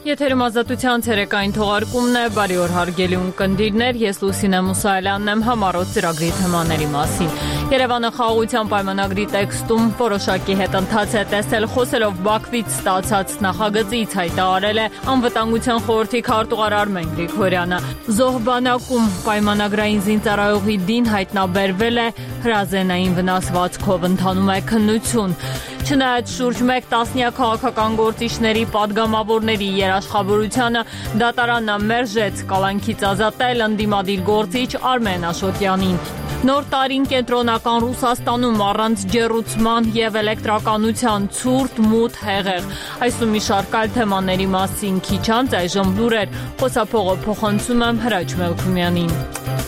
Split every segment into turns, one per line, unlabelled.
Եթերում ազատության ցերեկային թողարկումն է, բարի օր հարգելի ունկնդիրներ, ես Լուսինե Մուսայելյանն եմ համառոտ ծրագրի թեմաների մասին։ Երևանը խաղաղության պայմանագրի տեքստում որոշակի հետընթաց է տեսել, խոսելով Բաքվից ստացած նախագծից հայտարարել է Անվտանգության խորհրդի քարտուղար Արմեն Գրիգորյանը։ Զոհ բանակում պայմանագրային զինծառայողի դին հայտնաբերվել է, հրազենային վնասվածքով ընթանում է քննություն։ Չնայած շուրջ 1 տասնյակ քաղաքական գործիչների պատգամավորների երաշխավորությանը դատարանն մերժեց կալանքից ազատել ընդդիմադիր գործիչ Արմեն Աշոտյանին։ Նոր տարին կենտրոնական Ռուսաստանում առանց ջեռուցման եւ էլեկտրականության ցուրտ մութ հեղեղ։ Այսու մի շարք այլ թեմաների մասին քիչ անց այժմ լուրեր։ Խոսափողը փոխանցում եմ Հրաչ Մելքումյանին։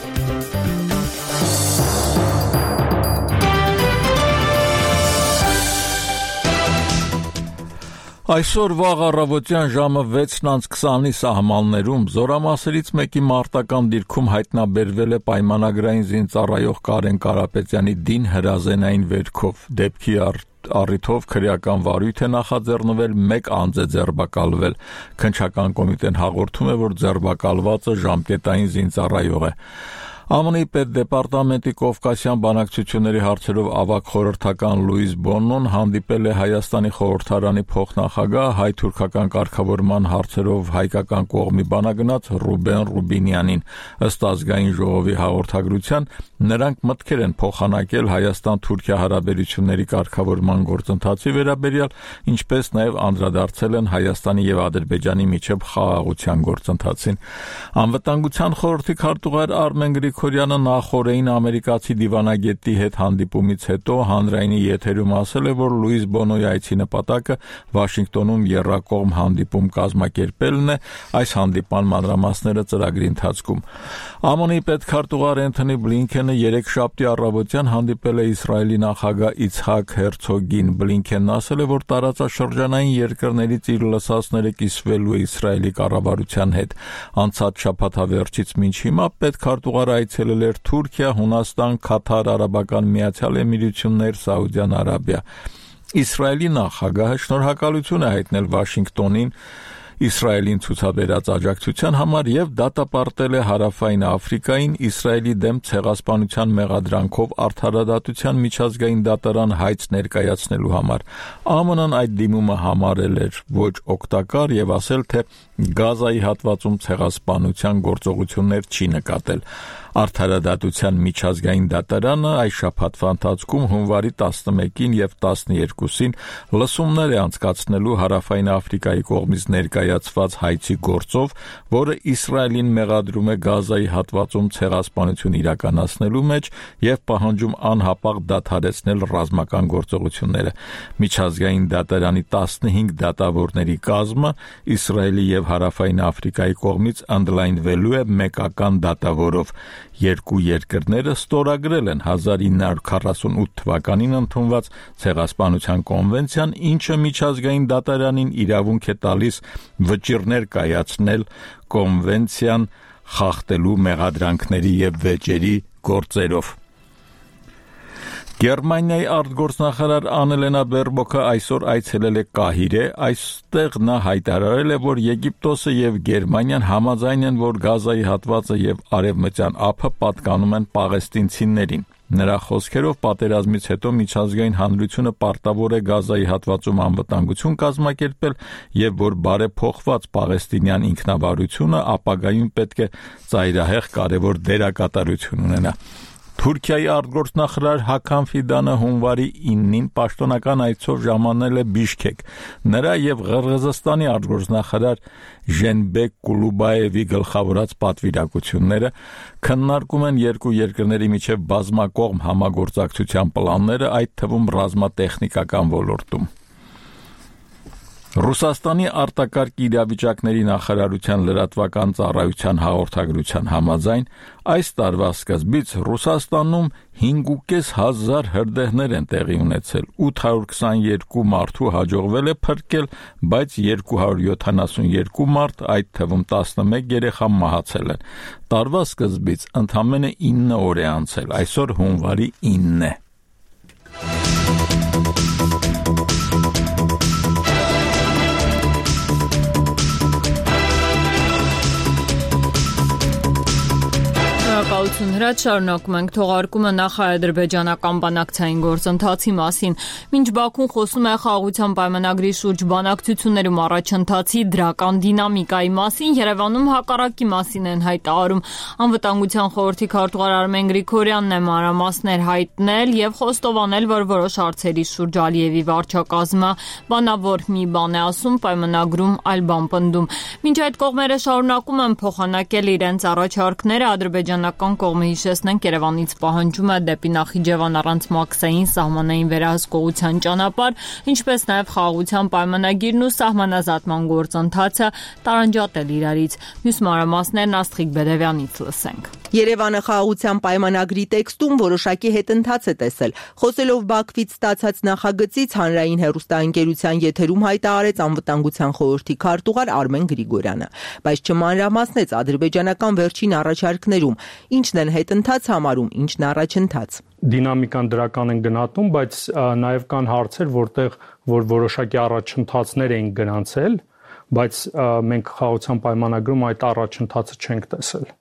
Այսօր վաղ առավոտյան ժամը 6:20-ի սահմաններում զորամասերից մեկի մարտական դիրքում հայտնաբերվել է պայմանագրային զինծառայող Կարեն Կարապետյանի դին հրազենային վերքով։ Դեպքի առիթով քրեական վարույթ է նախաձեռնվել, 1 անձ է ձերբակալվել։ Քննչական կոմիտեն հաղորդում է, որ ձերբակալվածը ժամկետային զինծառայող է։ ԱՄՆ-ի պետդեպարտամենտի Կովկասյան բանակցությունների հարցերով ավագ խորհրդական Լուիս Բոննոն հանդիպել է Հայաստանի խորհրդարանի փոխնախագահ հայ-թուրքական կարգավորման հարցերով հայկական կողմի բանագնաց Ռուբեն Ռուբինյանին։ Ըստ ազգային ժողովի հաղորդագրության, նրանք մտքեր են փոխանակել Հայաստան-Թուրքիա հարաբերությունների կարգավորման գործընթացի վերաբերյալ, ինչպես նաև անդրադարձել են Հայաստանի եւ Ադրբեջանի միջև խաղաղության գործընթացին։ Անվտանգության խորհրդի քարտուղար Արմեն Գրիգորյանը նախօրեին ամերիկացի դիվանագետի հետ հանդիպումից հետո հանրայինի եթերում ասել է, որ Լուիս Բոնոյի այցի նպատակը Վաշինգտոնում եռակողմ հանդիպում կազմակերպելն է, այս հանդիպման մանրամասները ծրագրի ընթացքում։ ԱՄՆ-ի պետքարտուղար Էնթոնի Բլինքենը երեքշաբթի առավոտյան հանդիպել է Իսրայելի նախագահ Իցհակ Հերցոգին։ Բլինքենն ասել է, որ տարածաշրջանային երկրներից իր լսածները կիսվելու է Իսրայելի կառավարության հետ։ Անցած շաբաթավերջից մինչ հիմա պետքարտուղարը այցելել էր Թուրքիա, Հունաստան, Քաթար, Արաբական Միացյալ Էմիրություններ, Սաուդյան Արաբիա։ Իսրայելի նախագահը շնորհակալություն է հայտնել Վաշինգտոնին Իսրայելին ցուցաբերած աջակցության համար եւ դատապարտել է Հարավային Աֆրիկային Իսրայելի դեմ ցեղասպանության մեղադրանքով արդարադատության միջազգային դատարան հայց ներկայացնելու համար։ ԱՄՆ-ն այդ դիմումը համարել էր ոչ օգտակար եւ ասել, թե Գազայի հատվածում ցեղասպանության գործողություններ չի նկատել։ Արդարադատության միջազգային դատարանը այս շաբաթվա ընթացքում հունվարի 11-ին եւ 12-ին լսումներ է անցկացնելու Հարավային Աֆրիկայի կողմից ներկայացված հայցի գործով, որը Իսրայելին մեղադրում է Գազայի հատվածում ցեղասպանություն իրականացնելու մեջ եւ պահանջում անհապաղ դադարեցնել ռազմական գործողությունները։ Միջազգային դատարանի 15 դատավորների կազմը Իսրայելի եւ Հարավային Աֆրիկայի կողմից ընդլայնվելու է մեկական դատավորով։ Երկու երկրները ստորագրել են 1948 թվականին ընդունված ցեղասպանության կոնվենցիան, ինչը միջազգային դատարանին իրավունք է տալիս վճիռներ կայացնել կոնվենցիան խախտելու մեղադրանքների եւ վեճերի գործերով։ Գերմանիայի արտգործնախարար Աննելենա Բերբոկը այսօր այցելել է Կահիրե, այստեղ նա հայտարարել է, որ Եգիպտոսը եւ Գերմանիան համաձայն են, որ Գազայի հատվածը եւ Արևմտյան ափը պատկանում են պաղեստինցիներին։ Նրա խոսքերով պատերազմից հետո միջազգային հանրությունը պարտավոր է Գազայի հատվածում անվտանգություն կազմակերպել եւ որ բարեփոխված պաղեստինյան ինքնավարությունը ապագայում պետք է ծայրահեղ կարևոր դերակատարություն ունենա։ Թուրքիայի արտգործնախարար Հական Ֆիդանը հունվարի 9-ին պաշտոնական այցով ժամանել է Բիշքեկ։ Նրա եւ Ղրղզստանի արտգործնախարար Ժենբեկ Կուլուբաևի գլխավորած պատվիրակությունները քննարկում են երկու երկրների միջև բազմակողմ համագործակցության պլանները, այդ թվում ռազմատեխնիկական ոլորտում։ Ռուսաստանի արտակարգ իրավիճակների նախարարության լրատվական ծառայության հաղորդագրության համաձայն այս տարվա սկզբից Ռուսաստանում 5,500 հրդեհներ են տեղի ունեցել, 822 մարդու հաջողվել է փրկել, բայց 272 մարդ, այդ թվում 11 երեխա մահացել են։ Տարվա սկզբից ընդամենը 9 օր է անցել, այսօր հունվարի 9 է։
Բարեկամություն հրաց շարունակում ենք թողարկումը նախ-ադրբեջանական բանակցային գործընթացի մասին։ Մինչ Բաքուն խոսում է խաղաղության պայմանագրի շուրջ բանակցություններում առաջընթացի դրական դինամիկայի մասին, Երևանում հակառակի մասին են հայտարարում։ Անվտանգության խորհրդի քարտուղար Արմեն Գրիգորյանն է մանրամասներ հայտնել եւ խոստովանել, որ որոշ հարցերի շուրջ Ալիևի վարչակազմը բանավոր մի բան է ասում, պայմանագրում այլ բան պնդում։ Մինչ այդ կողմերը շարունակում են փոխանակել իրենց առաջարկները, ադրբեջանական կողմը հիշեցնենք Երևանից պահանջում է դեպի Նախիջևան առանց Մաքսային սահմանային վերահսկողության ճանապարհ, ինչպես նաև խաղաղության պայմանագիրն ու սահմանազատման գործընթացը տարանջատել իրարից։ Մյուս մանրամասներն Աստղիկ Բեդևյանից լսենք։
Երևանը խաղաղության պայմանագրի տեքստում որոշակի հետընթաց է տեսել։ Խոսելով Բաքվից ստացած նախագծից հանրային հեռուստաընկերության եթերում հայտարարեց անվտանգության խորհրդի քարտուղար Արմեն Գրիգորյանը, բայց չմանրամասնեց ադրբեջանական վերջին առաջարկներում ինչն են հետընթաց համարում, ինչն առաջընթաց։
Դինամիկան դրական են գնահատում, բայց նաև կան հարցեր, որտեղ որ որոշակի առաջընթացներ են գրանցել, բայց մենք խաղաղության պայմանագրում այդ առաջընթացը չենք տեսել։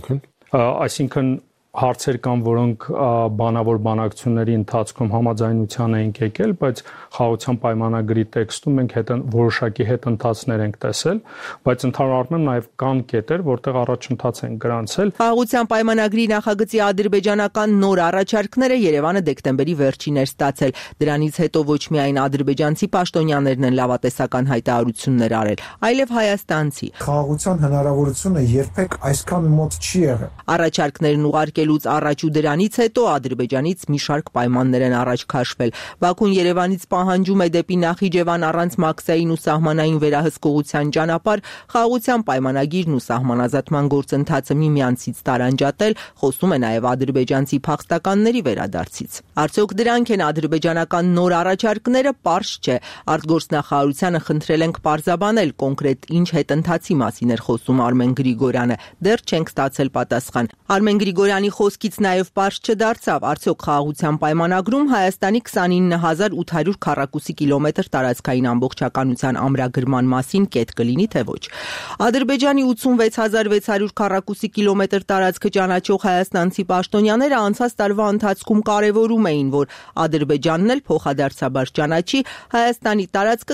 Այսինքն հարցեր կան, որոնք բանավոր բանակցությունների ընթացքում համաձայնության ենք եկել, բայց խաղաղության պայմանագրի տեքստում մենք որոշակի հետընթացներ ենք տեսել, բայց ընդհանուր առմամբ նաև կան կետեր, որտեղ առաջընթաց են գրանցել։
Խաղաղության պայմանագրի նախագծի ադրբեջանական նոր առաջարկները Երևանը դեկտեմբերի վերջին էր ստացել։ Դրանից հետո ոչ միայն ադրբեջանցի պաշտոնյաներն են լավատեսական հայտարարություններ արել, այլև հայաստանցի։
Խաղաղության հնարավորությունը երբեք այսքան մոտ չի եղել։
Առաջարկներն ուղարկելուց առաջ ու դրանից հետո Ադրբեջանից մի շարք պայմաններ են առաջ քաշվել։ Բաքուն Երևանից պահանջում է դեպի Նախիջևան առանց Մաքսային ու սահմանային վերահսկողության ճանապարհ, խաղաղության պայմանագիրն ու սահմանազատման գործընթացը միմյանցից տարանջատել, խոսում է նաև ադրբեջանցի փախստականների վերադարձից։ Արդյոք դրանք են ադրբեջանական նոր առաջարկները, պարզ չէ։ Արտգործնախարարությանը խնդրել ենք պարզաբանել կոնկրետ ինչ հետընթացի մասին էր խոսում Արմեն Գրիգորյանը։ Դեռ չենք ստացել պատասխան։ Արմեն Գրիգորյանի խոսքից նաև պարզ չդարձավ, արդյոք խաղաղության պայմանագրում Հայաստանի 29800 քառակուսի կիլոմետր տարածքային ամբողջականության ամրագրման մասին կետ կլինի, թե ոչ։ Ադրբեջանի 86600 քառակուսի կիլոմետր տարածքը ճանաչող հայաստանցի պաշտոնյաները անցած տարվա ընթացքում կարևորում էին, որ Ադրբեջանն էլ փոխադարձաբար ճանաչի Հայաստանի տարածքը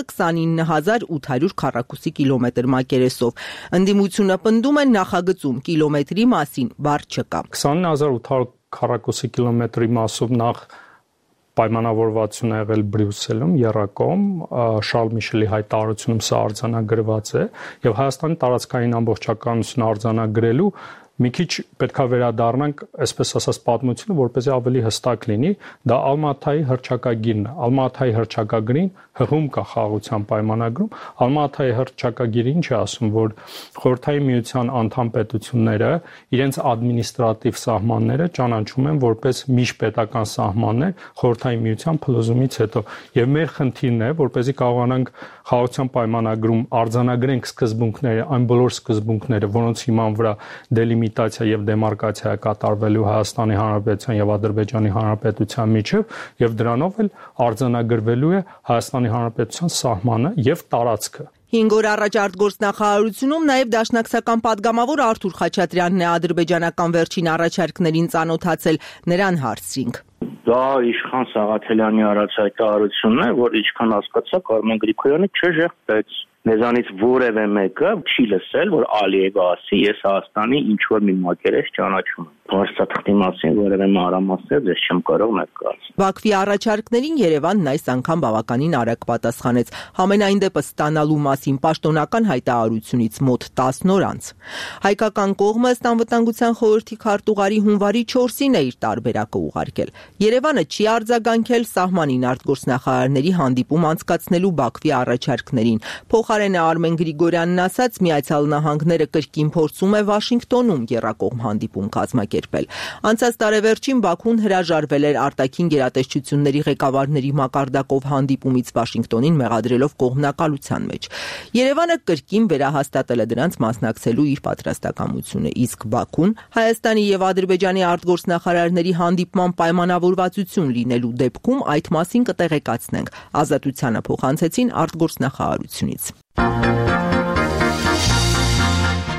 29800 քառակուսի կիլոմետր մակերեսով։ Ընդդիմությունը պնդում է նախագծում կիլոմետրի մասին բառ չկա։
20800 քառակուսի կիլոմետրի մասով նախ պայմանավորվածություն է եղել Բրյուսելում, Եռակոմ, Շարլ Միշելի հայտարարությունում սա արձանագրված է, եւ Հայաստանի տարածքային ամբողջականությունը արձանագրելու մի քիչ պետքա վերադառնանք, այսպես ասած, պատմությունը, որպեսզի ավելի հստակ լինի, դա Ալմատայի հռչակագիրն է։ Ալմատայի հռչակագրին հղում կա խաղաղության պայմանագրում։ Ալմատայի հռչակագիրը ինչ է ասում, որ Խորհրդային Միության անդամ պետությունները իրենց ադմինիստրատիվ սահմանները ճանաչում են որպես միջպետական սահմաններ Խորհրդային Միության փլուզումից հետո։ Եվ մեր խնդիրն է, որպեսզի կարողանանք խաղաղության պայմանագրում արձանագրենք սկզբունքները, այն բոլոր սկզբունքները, որոնց հիման վրա դելիմիտացիա եւ դեմարկացիա է կատարվելու Հայաստանի Հանրապետության եւ Ադրբեջանի Հանրապետության միջև, եւ դրանով էլ արձանագրվելու է Հայաստանի Հանրապետության սահմանը եւ տարածքը։
5 օր առաջ արտգործնախարարությունում նաև դաշնակցական падգամավոր Արթուր Խաչատրյանն է ադրբեջանական վերջին առաջարկներին ծանոթացել, նրան հարցրինք։
Դա Իշխան Սաղաթելյանի արած հայտարարությունն է, որ ինչքան հասկացա, Արմեն Գրիգորյանը չժեղտեց։ Մեզանից որևէ մեկը չի լսել, որ Ալիևը ասի, ես Հայաստանի ինչ-որ մի մակերես ճանաչում եմ։ Փաստաթղթի մասին որևէ մանրամասներ ես չեմ կարող ներկայացնել։
Բաքվի առաջարկներին Երևանն այս անգամ բավականին արագ պատասխանեց, համենայն դեպս ստանալու մասին պաշտոնական հայտարարությունից մոտ 10 օր անց։ Հայկական կողմը ըստ անվտանգության խորհրդի քարտուղարի հունվարի 4-ին է իր տարբերակը ուղարկել։ Երևանը չի արձագանքել սահմանին արտգործնախարարների հանդիպում անցկացնելու Բաքվի առաջարկներին։ Փոխարենը Արմեն Գրիգորյանն ասաց, Միացյալ Նահանգները կրկին փորձում է Վաշինգտոնում եռակողմ հանդիպում կազմակերպել։ Անցած տարեվերջին Բաքուն հրաժարվել էր արտաքին գերատեսչությունների ղեկավարների մակարդակով հանդիպումից Վաշինգտոնին մեղադրելով կողմնակալության մեջ։ Երևանը կրկին վերահաստատել է դրանց մասնակցելու իր պատրաստակամությունը, իսկ Բաքուն Հայաստանի եւ Ադրբեջանի արտգործնախարարների հանդիպման պայմանավորվածություն լինելու դեպքում այդ մասին կտեղեկացնենք։ Ազատությանը փոխանցեցին արտգործնախարարությունից։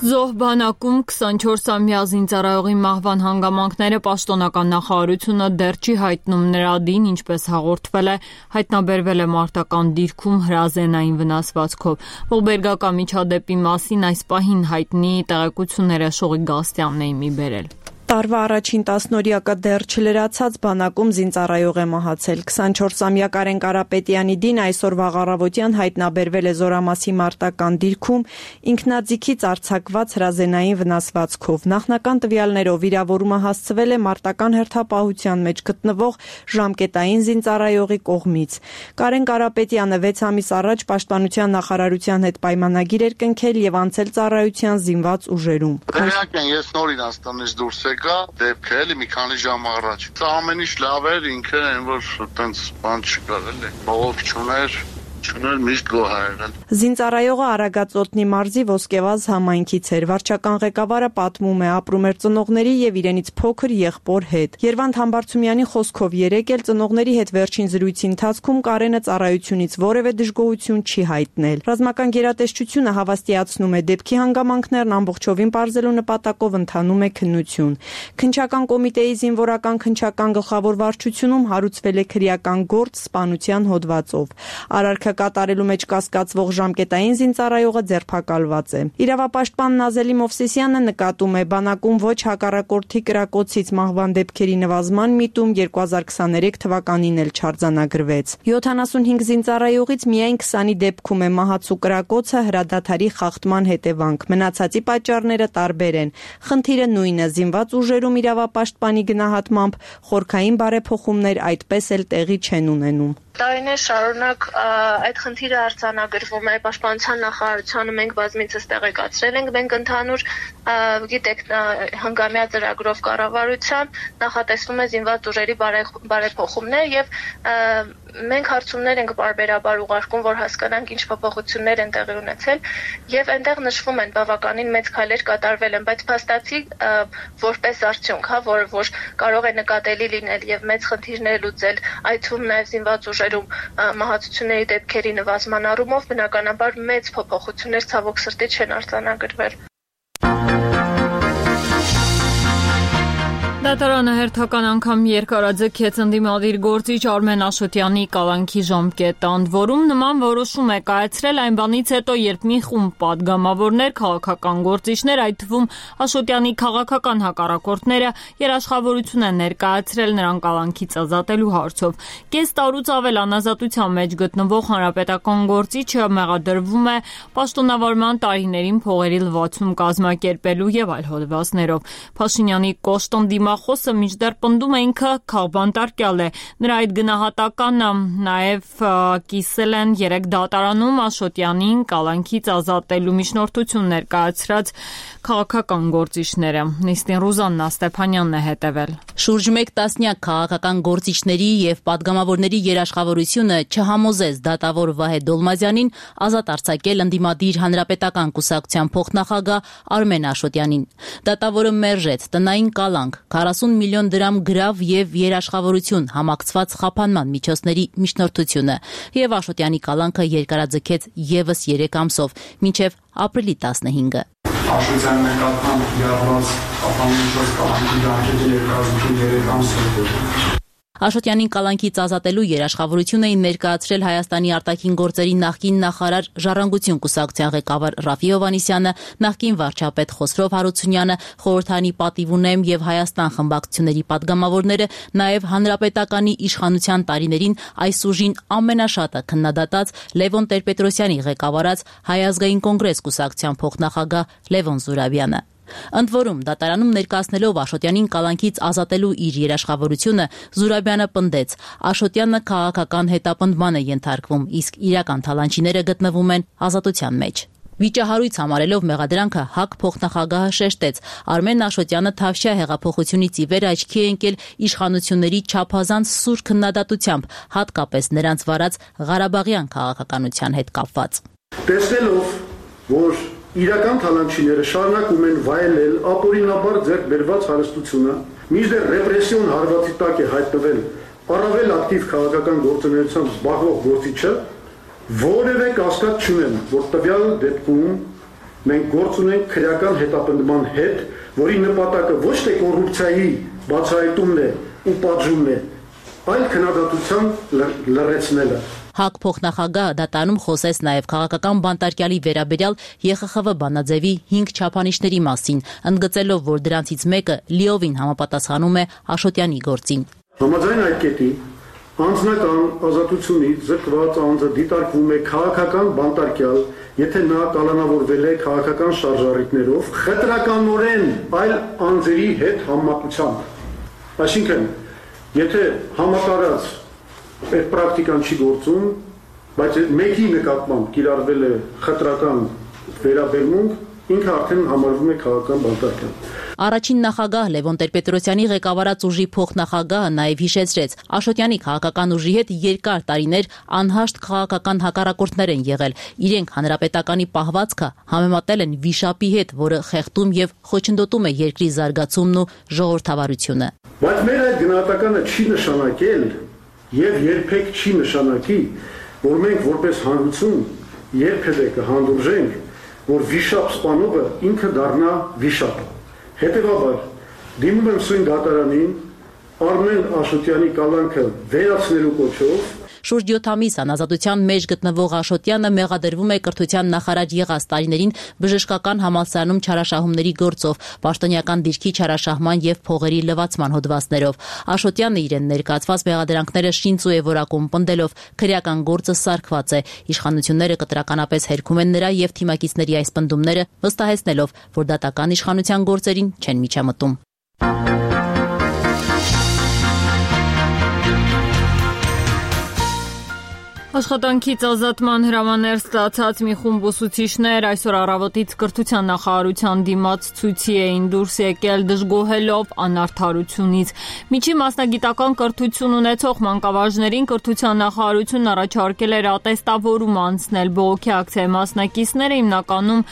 Զոհ բանակում 24-ամյա զինծառայողի մահվան հանգամանքները պաշտոնական նախարարությունը դեռ չի հայտնում նրա դին, ինչպես հաղորդվել է, հայտնաբերվել է մարտական դիրքում հրազենային վնասվածքով։ Ողբերգական միջադեպի մասին այս պահին հայտնի տեղեկությունները Շողիկ Գաստյանն է մի բերել։
Տարվա առաջին 10-օրյակը դեռ չլրացած բանակում զինծառայող է մահացել։ 24-ամյա Կարեն Կարապետյանի դին այսօր վաղառավոտյան հայտնաբերվել է Զորամասի մարտական դիրքում ինքնաձիգից արձակված հրազենային վնասվածքով։ Նախնական տվյալներով վիրավորումը հասցվել է մարտական հերթապահության մեջ գտնվող ժամկետային զինծառայողի կողմից։ Կարեն Կարապետյանը 6 ամիս առաջ Պաշտպանության նախարարության հետ պայմանագիր էր կնքել եւ անցել ծառայության զինված ուժերում։
Ես նոր Իրանստանից դուրս եկա, դեպքը էլի մի քանի ժամ առաջ։ Սա ամեն ինչ լավ էր, ինքը այն որ այտենց բան չկար էլի։ Բողոք չուներ միշտ գոհար։
Զինծառայողը Արագածոտնի մարզի Ոսկեվազ համայնքից էր։ Վարչական ղեկավարը պատմում է, ապրում էր ծնողների եւ իրենից փոքր եղբոր հետ։ Երվանդ Համբարձումյանի խոսքով երեկ էլ ծնողների հետ վերջին զրույցի ընթացքում Կարենը ծառայությունից որևէ դժգոհություն չի հայտնել։ Ռազմական գերատեսչությունը հավաստիացնում է, դեպքի հանգամանքներն ամբողջովին պարզելու նպատակով ընթանում է քննություն։ Քննչական կոմիտեի զինվորական քննչական գլխավոր վարչությունում հարուցվել է քրեական գործ սպանության հոդվածով։ Արարքը կատարելու մեջ կասկածվող ժամկետային զինծառայողը ձերբակալված է։ Իրավապաշտպան Նազելի Մովսիսյանը նկատում է, բանակում ոչ հակառակորդի կրակոցից մահվան դեպքերի նվազման միտում 2023 թվականին էլ չարձանագրվեց։ 75 զինծառայողից միայն 20-ի դեպքում է մահացու կրակոցը հրադադարի խախտման հետևանք։ Մնացածի պատճառները տարբեր են։ Խնդիրը նույնը՝ զինված ուժերում իրավապաշտպանի գնահատմամբ խորքային բարեփոխումներ այդպես էլ տեղի չեն ունենում։
Տարիներ շարունակ այդ խնդիրը արձանագրվում է Պաշտպանության նախարարությանը, մենք բազմիցս տեղեկացրել ենք, մենք ընդհանուր գիտեք հանգամյա ծրագրով կառավարության նախատեսվում է զինված ուժերի բարեփոխումներ եւ մենք հարցումներ ենք բարբերաբար ուղարկում, որ հասկանանք ինչ փոփոխություններ են տեղի ունեցել եւ այնտեղ նշվում են բավականին մեծ քայլեր կատարվել են, բայց փաստացի որպես արդյունք, որ կարող է նկատելի լինել եւ մեծ խնդիրներ լուծել, այդ թվում նաեւ զինված ուժերում մահացությունների դեպքերի նվազման առումով բնականաբար մեծ փոփոխություններ ցավոք սրտի չեն արձանագրվել։
Դատարանը հերթական անգամ երկարաձգեց ընդդիմադիր գործիչ Արմեն Աշոտյանի կալանքի ժամկետը, ընդ որում նման որոշում է կայացրել այն բանից հետո, երբ մի խումբ պատգամավորներ, քաղաքական գործիչներ, այդ թվում Աշոտյանի քաղաքական հակառակորդները երաշխավորություն են ներկայացրել նրան կալանքից ազատելու հարցով։ Կես տարուց ավել անազատության մեջ գտնվող հանրապետական գործիչը մեղադրվում է պաշտոնավարման տարիներին փողերի լվացում կազմակերպելու եւ այլ հոդվածներով։ Փաշինյանի կոշտ Խոսը մինչդեռ պնդում է ինքը քաղբանտարկյալ է։ Նրա այդ գնահատականը նաև կիսել են 3 դատարանում Աշոտյանին կալանքից ազատելու միջնորդություն ներկայացրած քաղաքական գործիչները։ Նիստին Ռուզաննա Ստեփանյանն է հետևել։
Շուրջ 1 տասնյակ քաղաքական գործիչների եւ պատգամավորների երաշխավորությունը չհամոզեց դատավոր Վահե Դոլմազյանին ազատ արձակել ընդդիմադիր հանրապետական կուսակցության փոխնախագահ Արմեն Աշոտյանին։ Դատավորը մերժեց տնային կալանք, 40 միլիոն դրամ գրավ եւ երաշխավորություն համակցված խափանման միջոցների միջնորդությունը եւ Աշոտյանի կալանքը երկարաձգեց եւս 3 ամսով, մինչեւ ապրիլի 15-ը։
Աշոտյանի նկատմամբ իրավված խափանման միջոց կալանքի դարձել երկարաձգել 3 ամսով։
Աշոտյանին կալանքից ազատելու երաշխավորություն էին ներկայացրել Հայաստանի արտաքին գործերի նախկին նախարար Ժառանգություն կուսակցության ղեկավար Ռաֆի Հովհաննիսյանը, նախկին վարչապետ Խոսրով Հարությունյանը, խորհրդանի պատիվունեմ եւ Հայաստան խմբակցությունների պատգամավորները, նաեւ հանրապետականի իշխանության տարիներին այս ուժին ամենաշատը քննադատած Լևոն Տեր-Պետրոսյանի ղեկավարած Հայ ազգային կոնգրես կուսակցության փոխնախագահ Լևոն Զուրաբյանը։ Ընդ որում, դատարանում ներկայացնելով Աշոտյանին կալանքից ազատելու իր երաշխավորությունը, Զուրաբյանը պնդեց, Աշոտյանը քաղաքական հետապնդման է ենթարկվում, իսկ իրական թալանչիները գտնվում են ազատության մեջ։ Վիճահարույց համարելով մեղադրանքը ՀԱԿ փոխնախագահը շեշտեց, Արմեն Աշոտյանը Թավշյա հեղափոխությունից ի վեր աչքի է ընկել իշխանությունների չափազանց սուր քննադատությամբ, հատկապես նրանց վարած Ղարաբաղյան քաղաքականության հետ կապված։
Տեսնելով, որ իրական թալանչիները շարունակում են վայելել ապօրինաբար ձեռք բերված հարստությունը, մինչդեռ ռեպրեսիոն հարվածի տակ է հայտնվել առավել ակտիվ քաղաքական գործունեությամբ զբաղվող գործիչը, որևէ կասկած չունեմ, որ տվյալ դեպքում մենք գործ ունենք քրեական հետապնդման հետ, որի նպատակը ոչ թե կոռուպցիայի բացահայտումն է ու պատժումն է, այլ քննադատության լրացնելը։
ՀԱԿ փոխնախագահ դատարանում խոսեց նաև քաղաքական բանտարկյալի վերաբերյալ ԵԽԽՎ բանաձևի 5 չափանիշների մասին, ընդգծելով, որ դրանցից մեկը լիովին համապատասխանում է Աշոտյանի գործին։
Համաձայն այդ կետի անձնական ազատությունից զրկված անձը դիտարկվում է քաղաքական բանտարկյալ, եթե նա կալանավորվել է քաղաքական շարժառիթներով, խտրականորեն այլ անձերի հետ համեմատությամբ։ Այսինքն, եթե համատարած այդ պրակտիկան չի գործում, բայց մեկի նկատմամբ կիրառվել է խտրական վերաբերմունք, ինքը արդեն համարվում է քաղաքական բանտարկյալ։
Առաջին նախագահ Լևոն Տեր-Պետրոսյանի ղեկավարած ուժի փոխնախագահը նաև հիշեցրեց, Աշոտյանի քաղաքական ուժի հետ երկար տարիներ անհաշտ քաղաքական հակառակորդներ են եղել։ Իրենք հանրապետականի պահվածքը համեմատել են վիշապի հետ, որը խեղդում եւ խոչընդոտում է երկրի զարգացումն ու ժողովրդավարությունը։
Բայց մեր այդ գնահատականը չի նշանակել եւ երբեք չի նշանակի, որ մենք որպես հանրություն երբևէ կհանդուրժենք, որ վիշապ սպանողը ինքը դառնա վիշապ։ Հետևաբար, դիմում եմ սույն դատարանին Արմեն Աշոտյանի կալանքը վերացնելու կոչով։
Շուրջ 7 ամիս անազատության մեջ գտնվող Աշոտյանը մեղադրվում է կրթության նախարար եղած տարիներին բժշկական համալսարանում չարաշահումների գործով, պաշտոնյական դիրքի չարաշահման եւ փողերի լվացման հոդվածներով։ Աշոտյանը իրեն ներկայացված մեղադրանքները շինծու է որակում, պնդելով քրեական գործը սարքված է։ Իշխանությունները կտրականապես հերքում են նրա եւ թիմակիցների այս պնդումները, վստահեցնելով, որ դատական իշխանության գործերին չեն միջամտում։
Աշխատանքից ազատման հրամաներ ստացած մի խումբ ուսուցիչներ այսօր առավոտից կրթության նախարարության դիմաց ցույցի էին դուրս եկել դժգոհելով անարդարությունից։ Միջին մասնագիտական կրթություն ունեցող մանկավարժներին կրթության նախարարությունն առաջարկել էր ատեստավորում անցնել բողոքի ակցիայի մասնակիցները հիմնականում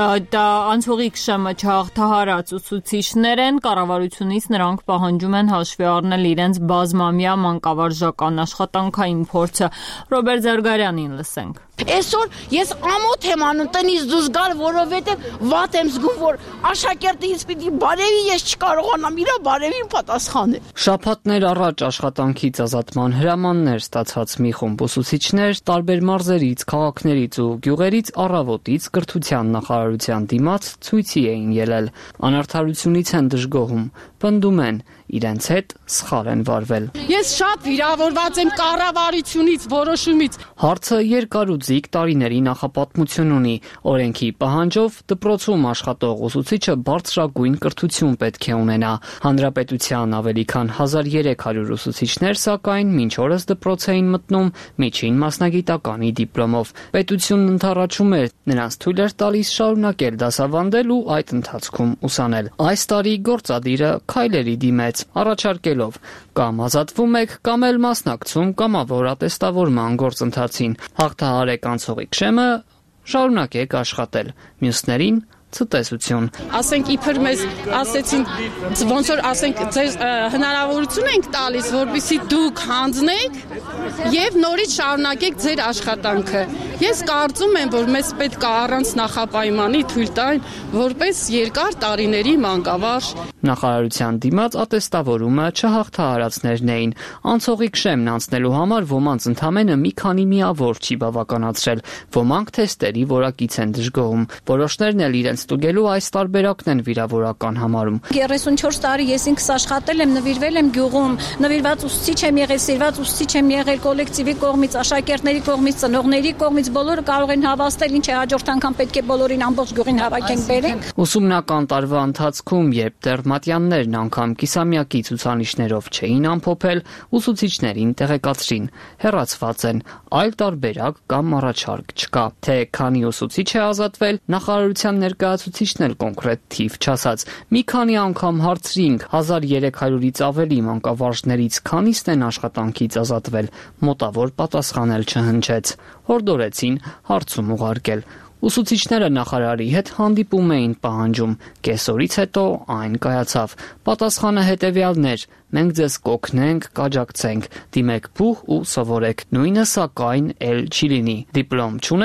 անցողիկ ՇՄ չհաղթահարած ուսուցիչներ են, կառավարությունից նրանք պահանջում են հաշվի առնել իրենց բազմամյա մանկավարժական աշխատանքային փորձը։ Ռոբերտ Զարգարյանին լսենք։
Այսօր ես ամոթ եմ անում տնից դուրս գալ, որովհետև վատ եմ զգում, որ աշակերտը ինձ պիտի բարևի, ես չկարողանամ իր բարևին պատասխանել։
Շաբաթներ առաջ աշխատանքից ազատման հրամաններ ստացած մի խումբ ուսուցիչներ տարբեր մարզերից, քաղաքներից ու գյուղերից առավոտից կրթության նախարարության դիմաց ցույցի էին ելել։ Անարդարությունից են դժգոհում, պնդում են, իրենց հետ սխալ են վարվել։
Ես շատ վիրավորված եմ կառավարությունից, որոշումից։
Հարցը երկարուձիգ տարիների նախապատմություն ունի։ Օրենքի պահանջով դպրոցում աշխատող ուսուցիչը բարձրագույն կրթություն պետք է ունենա։ Հանրապետության ավելի քան 1300 ուսուցիչներ, սակայն մինչ օրս դպրոց էին մտնում միջին մասնագիտականի դիպլոմով։ Պետությունն ընդառաջում էր նրանց թույլ էր տալիս շարունակել դասավանդել ու այդ ընթացքում ուսանել։ Այս տարի գործադիրը քայլերի դիմեց, առաջարկելով կամ ազատվում եք, կամ էլ մասնակցում կամավոր ատեստավորման գործընթացին։ Հաղթահարեք անցողիկ շեմը, շարունակեք աշխատել։ Մյուսներին ցտեսություն։
Ասենք իբր մեզ ասեցին ոնց որ ասենք ձեր հնարավորություն ենք տալիս, որպեսզի դուք հանձնեք եւ նորից շարունակեք ձեր աշխատանքը։ Ես կարծում եմ, որ մեզ պետք է առանց նախապայմանի թույլ տային որպես երկար տարիների մանկավարժ։
Նախարարության դիմաց ատեստավորումը չհաղթահարածներն էին։ Անցողիկ շեմն անցնելու համար ոմանց ընդամենը մի քանի միավոր չի բավականացրել։ Ոմանք թեստերի որակից են դժգոհում։ Որոշներն էլ իրենց ստուգելու այս տարբերակն են վիրավորական համարում։
34 տարի ես ինքս աշխատել եմ, նվիրվել եմ գյուղում, նվիրված ուսուցիչ եմ եղել, սիրված ուսուցիչ եմ եղել կոլեկտիվի կողմից, աշակերտների կողմից, ծնողների կողմից, բոլորը կարող են հավաստել, ինչ է հաջորդ անգամ պետք է բոլորին ամբողջ գյուղին հավաքենք բերենք։
Ուսումնական տարվա ընթացքում, երբ դեռ մատյաններն անգամ կիսամյակի ցուցանիշներով չէին ամփոփել, ուսուցիչներին տեղեկացրին, հեռացված են, այլ տարբերակ կամ առաջարկ չկա։ Թե քանի ուսուցիչ է ազատվել, նախարարության ներկայացուցիչն էլ կոնկրետ թիվ չասաց։ Մի քանի անգամ հարցրինք 1300-ից ավելի մանկավարժներից քանիսն են աշխատանքից ազատվել, մոտավոր պատասխան էլ չհնչեց։ Հորդորեցին հարցում ուղարկել։ Ուսուցիչները նախարարի հետ հանդիպում էին պահանջում, կեսօրից հետո այն կայացավ։ Պատասխանը հետևյալն էր. մենք ձեզ կօգնենք, կաջակցենք, դիմեք բուհ ու սովորեք։ Նույնը սակայն էլ չի լինի։ Դիպլոմ չունեք,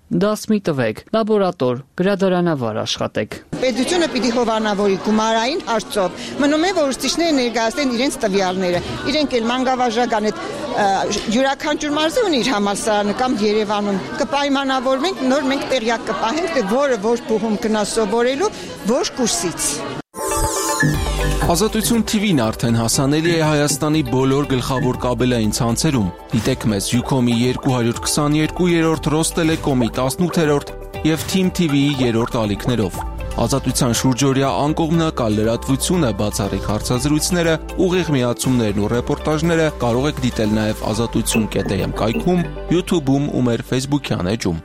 Դասմի տվեք, լաբորատոր, գրադարանավար աշխատեք։
Պետությունը պիտի հովանավորի գումարային հարցով։ Մնում է, որ ուսուցիչները ներկայացնեն իրենց տվյալները։ Իրենք էլ մանկավարժական այդ յուրաքանչյուր մարզի ունի իր համալսարանը կամ Երևանում կպայմանավորվենք, նոր մենք տեղյակ կպահենք, թե որը որ փուխում կնա սովորելու, որ կուրսից։
Ազատություն TV-ն արդեն հասանելի է Հայաստանի բոլոր գլխավոր կաբելային ցանցերում։ Դիտեք մեզ Ucom-ի 222-րդ, Ռոստելեկոմի 18-րդ եւ Team TV-ի 3-րդ ալիքներով։ Ազատության շուրջօրյա անկողմնակալ լրատվությունը, բացառիկ հարցազրույցները, ուղիղ միացումներն ու ռեպորտաժները կարող եք դիտել նաև azatutsun.am կայքում, YouTube-ում ու մեր Facebook-յան էջում։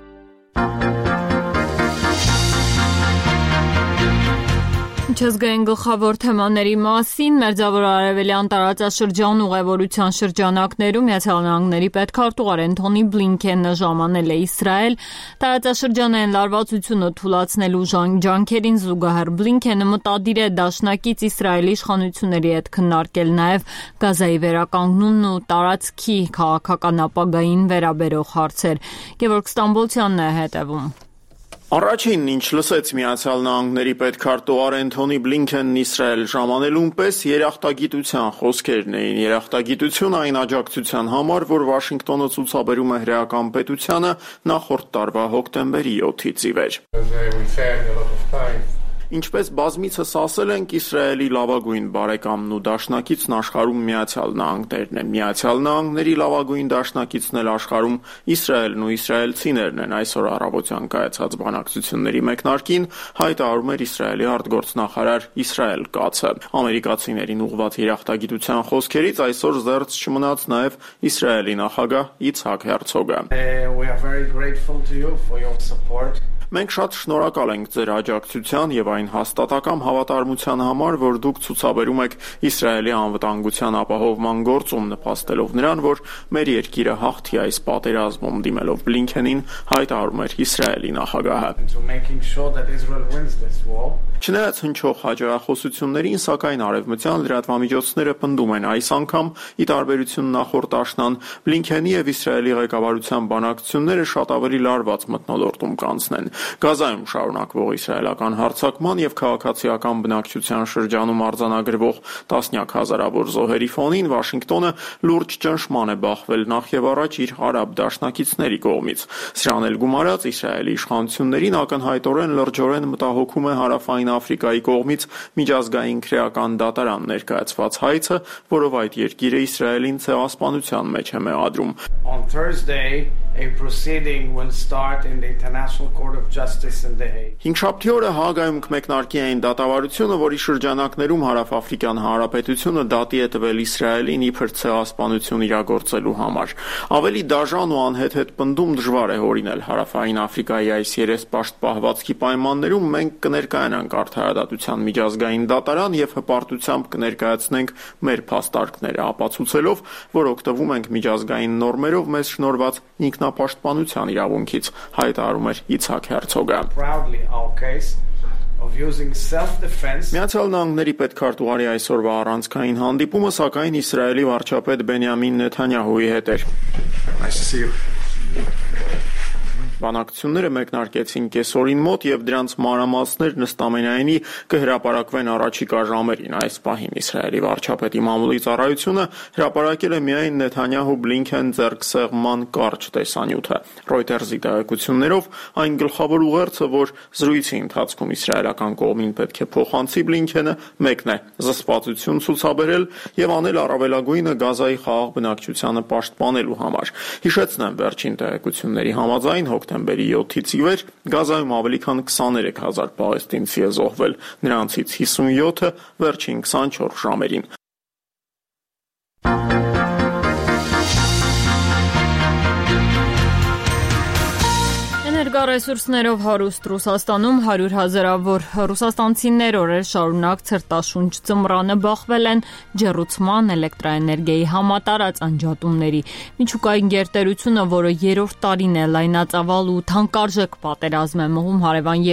Միջազգային գլխավոր թեմաների մասին Մերձավոր Արևելյան տարածաշրջան ուղևորության շրջանակներում Միացյալ Նահանգների պետքարտուղար Անթոնի Բլինքենը ժամանել է Իսրայել տարածաշրջանային լարվածությունը թուլացնելու ջանքերին զուգահեռ Բլինքենը մտադիր է դաշնակից Իսրայելի իշխանությունների հետ քննարկել նաև Գազայի վերականգնումն ու տարածքի քաղաքական ապագային վերաբերող հարցեր։ Գևորգ Ստամբոլցյանն է հետևում։
Առաջին ինչ լսեց Միացյալ Նահանգների պետքարտուղար Անթոնի Բլինքենն Իսրայել ժամանելուն պես երախտագիտության խոսքերն էին։ Երախտագիտություն այն աջակցության համար, որ Վաշինգտոնը ցուցաբերում է հրեական պետությանը նախորդ տարվա հոկտեմբերի 7-ից ի վեր։ Ինչպես բազմիցս ասել ենք, Իսրայելի լավագույն բարեկամն ու դաշնակիցն աշխարհում Միացյալ Նահանգներն են։ Միացյալ Նահանգների լավագույն դաշնակիցն էլ աշխարհում Իսրայելն ու իսրայելցիներն են։ Այսօր առավոտյան կայացած բանակցությունների մեկնարկին հայտարարում էր Իսրայելի արտգործնախարար Իսրայել Կացը։ Ամերիկացիներին ուղղված երախտագիտության խոսքերից այսօր զերծ չմնաց նաև Իսրայելի նախագահ Իցհակ Հերցոգը։ Մենք շատ շնորհակալ ենք ձեր աջակցության եւ այն հաստատակամ հավատարմության համար, որ դուք ցուցաբերում եք Իսրայելի անվտանգության ապահովման գործում, նպաստելով նրան, որ մեր երկիրը հաղթի այս պատերազմում, դիմելով Բլինքենին հայտարարում էր Իսրայելի նախագահը։ Չնայած հնչող հաջողախոսություններին, սակայն արևմտյան լրատվամիջոցները պնդում են այս անգամ, ի տարբերություն նախորդ աշնան, Բլինքենի եւ Իսրայելի ղեկավարության բանակցությունները շատ ավելի լարված մթնոլորտում կանցնեն։ Գազայում շարունակվող իսրայելական հարձակման եւ քաղաքացիական բնակչության շրջանում արձանագրվող տասնյակ հազարավոր զոհերի ֆոնին Վաշինգտոնը լուրջ ճնշման է բախվել նախ եւ առաջ իր արաբ դաշնակիցների կողմից։ Սրան էլ գումարած Իսրայելի իշխանություններին ակնհայտորեն լրջորեն մտահոգում է Հարավային Աֆրիկայի կողմից միջազգային քրեական դատարան ներկայացված հայցը, որով այդ երկիրը Իսրայելին ցեղասպանության մեջ է մեղադրում։
On Thursday, a proceeding will start in the International Court of Justice in The Hague.
Հինգշաբթի օրը Հաագայում կմեկնարկի այն դատավարությունը, որի շրջանակներում Հարավաֆրիկյան Հանրապետությունը դատի է տվել Իսրայելին իբր ցեղասպանություն իրագործելու համար։ Ավելի դաժան ու անհեթեթ պնդում դժվար է հորինել Հարավային Աֆրիկայի այս երեսպաշտ պահվածքի պայմաններում մենք կներկայանանք արդարադատության միջազգային դատարան եւ հպարտությամբ կներկայացնենք մեր փաստարկները, ապացուցելով, որ օգտվում ենք միջազգային նորմերով մեզ շնորհված ինքնապաշտպանության իրավունքից, հայտարարում էր Իցհակ Հերցոգը։ Միացյալ Նահանգների պետքարտուղարի այսօրվա առանցքային հանդիպումը սակայն Իսրայելի վարչապետ Բենյամին Նեթանյահուի հետ էր։ Բանակցությունները մեկնարկեցին կեսօրին մոտ եւ դրանց մանրամասներն ըստամենայնի կհրապարակվեն առաջիկա ժամերին։ Այս պահին Իսրայելի վարչապետի մամուլի ծառայությունը հրապարակել է միայն Նեթանյահու-Բլինքեն ձեռքսեղման կարճ տեսանյութը։ Reuters-ի տեղեկություններով այն գլխավոր ուղերձը, որ զրույցի ընթացքում իսրայելական կողմին պետք է փոխանցի Բլինքենը, մեկն է՝ զսպվածություն ցուցաբերել եւ անել առավելագույնը Գազայի խաղաղ բնակչությանը պաշտպանելու համար։ Հիշեցնեմ, վերջին տեղեկությունների համաձայն հոկտեմբերի 7-ից ի վեր Գազայում ավելի քան 23000 պաղեստինցի է զոհվել, նրանցից 57-ը վերջին 24 ժամերին։
Էներգառեսուրսներով հարուստ Ռուսաստանում 100 հազարավոր ռուսաստանցիներ օրեր շարունակ ցրտաշունչ ծմռանը բախվել են ջեռուցման, էլեկտրաէներգիայի համատարած անջատումների։ Միջուկային գերտերությունը, որը երրորդ տարին է լայնածավալ ու թանկարժեք պատերազմ է մղում հարևան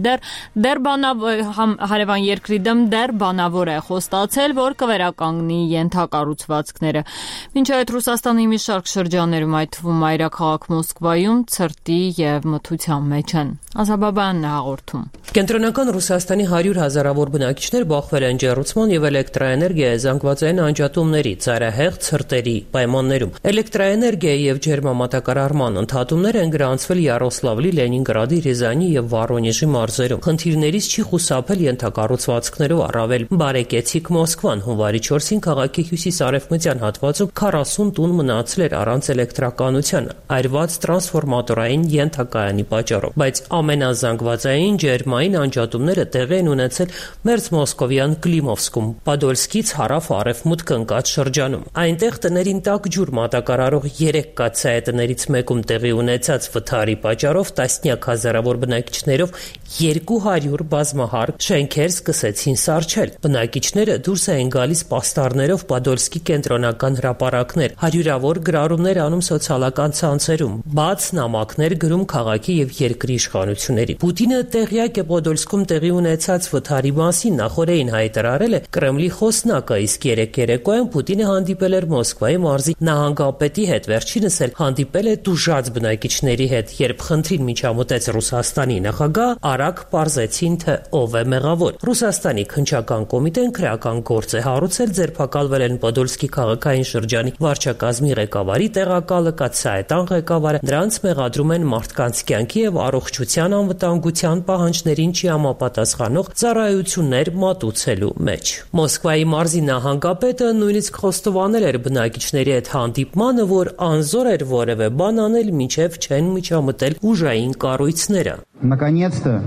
երկրի դեմ բանավոր է խոստացել, որ կվերականգնի ենթակառուցվածքները։ Մինչ այդ Ռուսաստանի մի շարք շրջաններում, այդ թվում մայրաքաղաք Մոսկվայում, ցրտի եւ մթության աղքատության մեջ են։ Ազաբաբյանն է հաղորդում։
Կենտրոնական Ռուսաստանի 100 հազարավոր բնակիչներ բախվել են ջեռուցման եւ էլեկտրաէներգիայի զանգվածային անջատումների, ծայրահեղ ցրտերի պայմաններում։ Էլեկտրաէներգիայի եւ ջերմամատակարարման ընդհատումներ են գրանցվել Յարոսլավլի, Լենինգրադի, Ռիզանի եւ Վորոնեժի մարզերում։ Խնդիրներից չի խուսափել ենթակառուցվածքներով առավել բարեկեցիկ Մոսկվան։ Հունվարի 4-ին քաղաքի հյուսիս-արևմտյան հատվածում 40 տուն մնացել էր առանց էլեկտրականության, այրված տրանսֆորմատորային ենթակայանի պատճառով, բայց ամենազանգվածային ջերմային անջատումները տեղի են ունեցել մերձ մոսկովյան Կլիմովսկում, Պադոլսկից հարավ-արևմուտք ընկած շրջանում։ Այնտեղ տներին տաք ջուր մատակարարող 3 կաթսայատներից մեկում տեղի ունեցած վթարի պատճառով տասնյակ հազարավոր բնակիչներով 200 բազմահարկ շենքեր սկսեցին սառչել։ Բնակիչները դուրս էին գալիս պաստառներով Պադոլսկի կենտրոնական հրապարակներ, հարյուրավոր գրառումներ անում սոցիալական ցանցերում, բաց նամակներ գրում քաղաքի եւ երկրի իշխանությունների։ Պուտինը տեղյակ է Պոդոլսկում տեղի ունեցած վթարի մասին, նախորդին հայտարարել է Կրեմլի խոսնակը, իսկ երեկոյան Պուտինը հանդիպել էր Մոսկվայի մարզի նահանգապետի հետ, վերջինս էլ հանդիպել է տուժած բնակիչների հետ, երբ խնդրին միջամտեց Ռուսաստանի նախագահ, արագ պարզեցին, թե ով է մեղավոր։ Ռուսաստանի քննչական կոմիտեն քրեական գործ է հարուցել, ձերբակալվել են Պոդոլսկի քաղաքային շրջանի վարչակազմի ղեկավարի տեղակալը, կաթսայատան ղեկավարը, դրանց մեղադրում են մարդկանց կյանքի եւ առողջության անվտանգության պահանջներին չհամապատասխանող ծառայություններ մատուցելու մեջ։ Մոսկվայի մարզի նահանգապետը նույնիսկ խոստովանել էր բնակիչների հետ հանդիպմանը, որ անզոր էր որևէ բան անել, մինչև չեն միջամտել ուժային կառույցները։
Наконец-то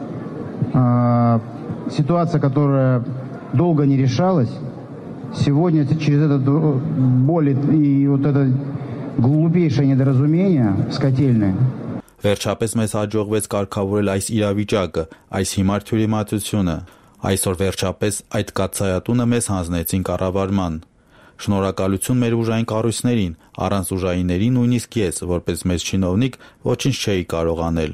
ситуация, которая долго не решалась, сегодня через эту боль и вот это глупейшее недоразумение с котельной.
Վերջապես մեզ հաջողվեց կարգավորել այս իրավիճակը, այս հիմար թյուրիմացությունը։ Այսօր վերջապես այդ կաթսայատունը մեզ հանձնեցին կառավարման։ Շնորհակալություն մեր ուժային կառույցներին, առանց ուժայինների նույնիսկ ես, որպես մեծ չինովնիկ, ոչինչ չէի կարող անել։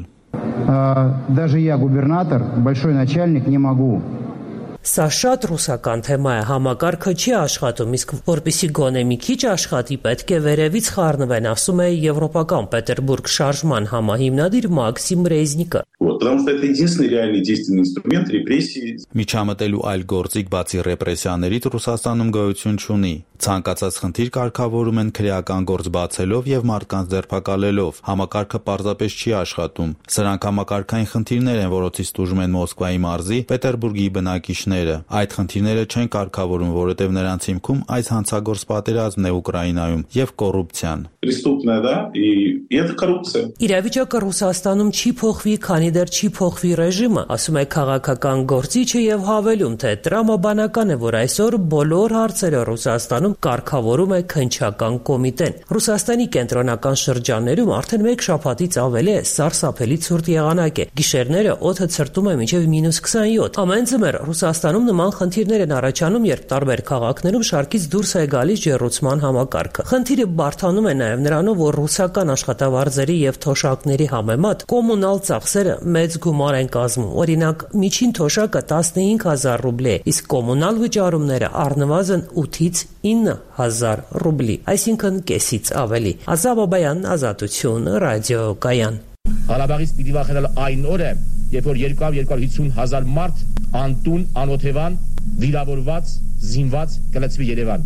Даже я, губернатор, большой начальник, не могу.
Սա շատ ռուսական թեմա է, համակարգը չի աշխատում, իսկ որպեսզի գոնե մի քիչ աշխատի, պետք է վերևից խառնվեն, ասում է Եվրոպական Պետերբուրգ շարժման համահիմնադիր Մաքսիմ Ռեզնիկը։
Потому что это единственный реальный действенный инструмент репрессий.
Միջամտելու այլ գործիք բացի ռեպրեսիաներից Ռուսաստանում գոյություն չունի։ Ցանկացած խնդիր կարգավորում են քրեական գործ բացելով եւ մարդկանց ձերբակալելով։ Համակարգը պարզապես չի աշխատում։ Սրանք համակարգային խնդիրներ են, որոնցից տուժում են Մոսկվայի մարզի, Պետերբուրգի բնակիչները։ Այդ խնդիրները չեն կարգավորում, որովհետեւ նրանց հիմքում այս հանցագործ պատերազմն է Ուկրաինայում եւ կոռուպցիան։
Преступная, да, и это коррупция.
Իրավիճակը Ռուսաստանում չի փոխվի, քանի դեռ չի փոխվի ռեժիմը, ասում է քաղաքական գործիչը եւ հավելում, թե տրամաբանական է, որ այսօր բոլոր հարցերը Ռուսաստանում կարգավորում է քննչական կոմիտեն։ Ռուսաստանի կենտրոնական շրջաններում արդեն 1 շաբաթից ավելի է սարսափելի ցուրտ եղանակ է։ Գիշերները օդը ցրտում է մինչև -27։ Ամեն ձմեռ Ռուսաստանում նման խնդիրներ են առաջանում, երբ տարբեր քաղաքներում շարքից դուրս է գալիս ջեռուցման համակարգը։ Խնդիրը բարդանում է նաեւ նրանով, որ ռուսական աշխատավարձերի եւ թոշակների համեմատ կոմունալ ծախսերը մեծ գումար են կազմում։ Օրինակ, միջին թոշակը 15000 ռուբլի է, իսկ կոմունալ վճարումները առնվազն 8-ից 9000 ռուբլի, այսինքն կեսից ավելի։ Ազաբաբյան, Ազատություն, ռադիոկայան։
Ղարաբաղից պիտի վախենալ այն օրը, երբ որ 200-250 մարդ անտուն, անօթևան, վիրավորված, զինված կլցվի Երևան։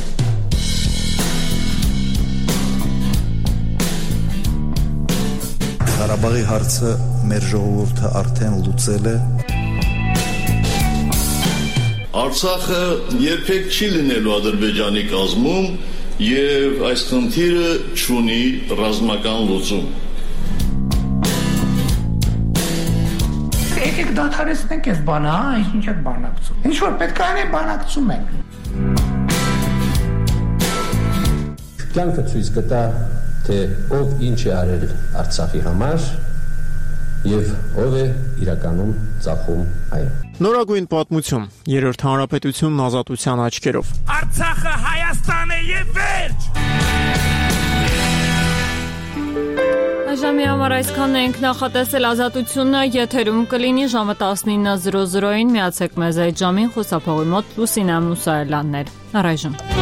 Ղարաբաղի հարցը մեր ժողովուրդը արդեն լուծել է։
Արցախը երբեք չի լինելու Ադրբեջանի կազմում եւ այս խնդիրը չունի ռազմական լուծում։
Եկեք դադարեցնենք այս բանը, ինչ եք բանակցում։ Ինչ որ պետք է անենք, բանակցում ենք։
Կյանքը ցույց կտա, թե ով ինչ է արել Արցախի համար եւ ով է իրականում ծախում այն։
Նորագույն պատմություն, Երրորդ հանրապետությունն ազատության աչքերով։
Արցախը Հայաստան է եւ վերջ։
Այժմի համար այսքանն ենք նախատեսել Ազատությունը, եթերում կլինի ժամը 19:00-ին, միացեք մեզ այդ ժամին, խոսափողի մոտ Լուսինե Մուսայելյանն էր։ Առայժմ